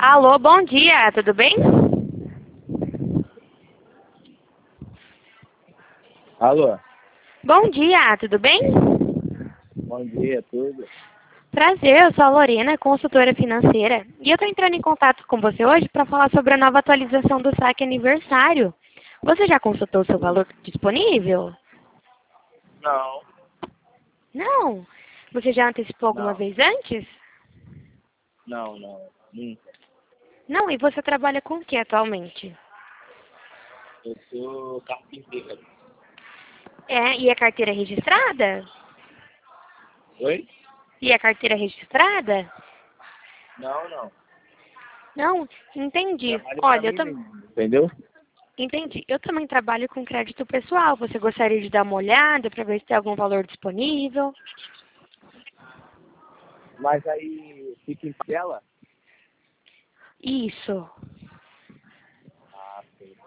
Alô, bom dia, tudo bem? Alô, Bom dia, tudo bem? bom dia, tudo? Prazer, eu sou a Lorena, consultora financeira, e eu estou entrando em contato com você hoje para falar sobre a nova atualização do saque aniversário. Você já consultou o seu valor disponível? Não, Não? Você já antecipou alguma não, vez antes? não, nunca. Não, e você trabalha com o que atualmente? Eu sou carpinteiro. É, e a carteira registrada? Oi? E a carteira registrada? Não. Não, entendi. Trabalho pra Olha, mim mesmo, entendeu? entendi. Eu também trabalho com crédito pessoal. Você gostaria de dar uma olhada para ver se tem algum valor disponível? Mas aí fica em tela? Isso. Ah, sim.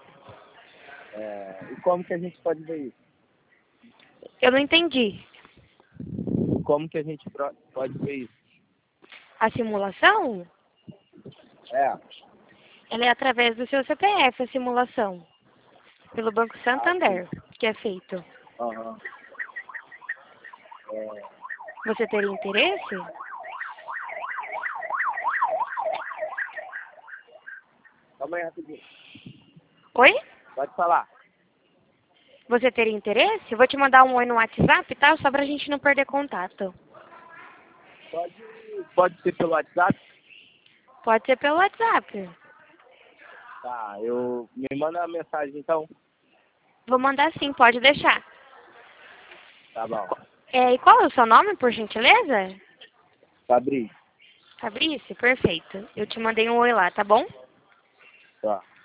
E como que a gente pode ver isso? Eu não entendi. Como que a gente pode ver isso? A simulação? É, Ela é através do seu CPF, a simulação. Pelo Banco sim. Santander, que é feito. Aham. É, Você teria interesse? calma aí rapidinho. Oi? Pode falar. Você teria interesse? Eu vou te mandar um oi no WhatsApp, tá? Só pra gente não perder contato. Pode ser pelo WhatsApp? Pode ser pelo WhatsApp. Tá, me manda uma mensagem então. Vou mandar sim, pode deixar. Tá bom. E qual é o seu nome, por gentileza? Fabrício. Fabrício, perfeito. Eu te mandei um oi lá, tá bom? Tá.